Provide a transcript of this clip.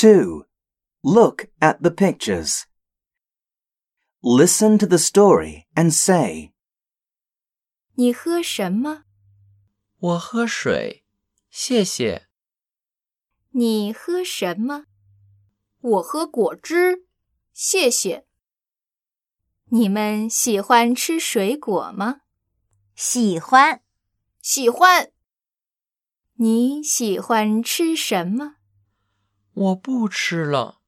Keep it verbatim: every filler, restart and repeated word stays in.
two. Look at the pictures. Listen to the story and say, 你喝什么？ 我喝水，谢谢。 你喝什么？ 我喝果汁，谢谢。 你们喜欢吃水果吗？ 喜欢。 喜欢。 你喜欢吃什么？ 我不吃了。